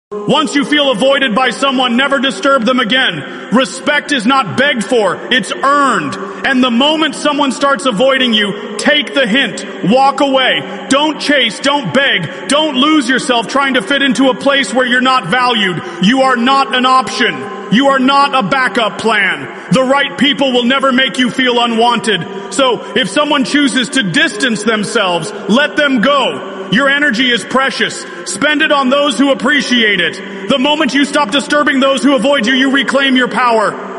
Once you feel avoided by someone, never disturb them again. Respect is not begged for, it's earned. And the moment someone starts avoiding you, take the hint. Walk away. Don't chase, don't beg, don't lose yourself trying to fit into a place where you're not valued. You are not an option. You are not a backup plan. The right people will never make you feel unwanted. So if someone chooses to distance themselves, let them go. Your energy is precious. Spend it on those who appreciate it. The moment you stop disturbing those who avoid you, you reclaim your power.